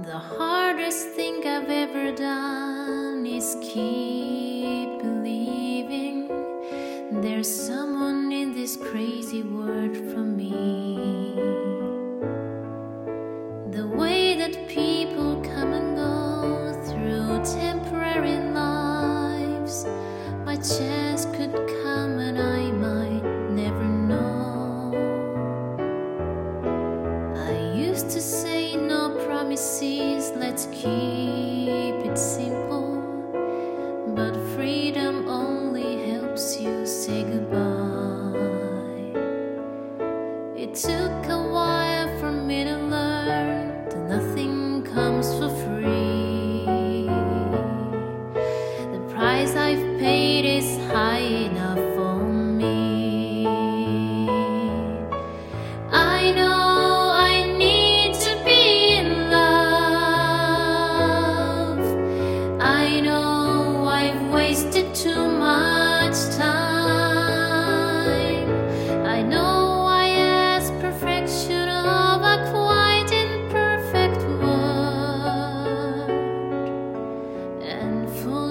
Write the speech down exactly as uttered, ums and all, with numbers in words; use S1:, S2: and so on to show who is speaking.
S1: The hardest thing I've ever done is keep believing there's someone in this crazy world for me. The way that people come and go through temporary lives, my chance could come and I might never know. I used to say no promises, let's keep it simple, but freedom only helps you say goodbye. It took a while for me to learn that nothing comes for free. The price I've paid is high enough for me. I know wasted too much time. I know I asked perfection of a quite imperfect world, and full